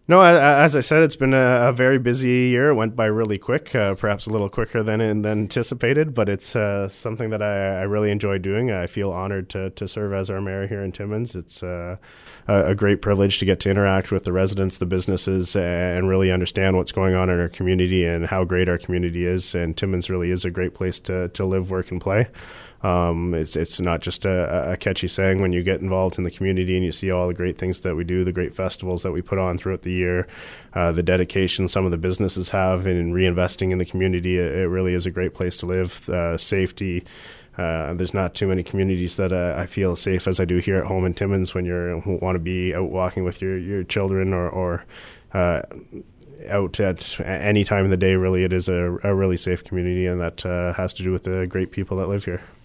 No, as I said, it's been a very busy year. It went by really quick, perhaps a little quicker than anticipated, but it's something that I really enjoy doing. I feel honored to serve as our mayor here in Timmins. It's a great privilege to get to interact with the residents, the businesses, and really understand what's going on in our community and how great our community is. And Timmins really is a great place to live, work, and play. It's not just a catchy saying. When you get involved in the community and you see all the great things that we do, the great festivals that we put on throughout the year, the dedication some of the businesses have in reinvesting in the community, it really is a great place to live. Safety. There's not too many communities that I feel safe as I do here at home in Timmins when you want to be out walking with your children or out at any time of the day. Really, it is a really safe community, and that has to do with the great people that live here.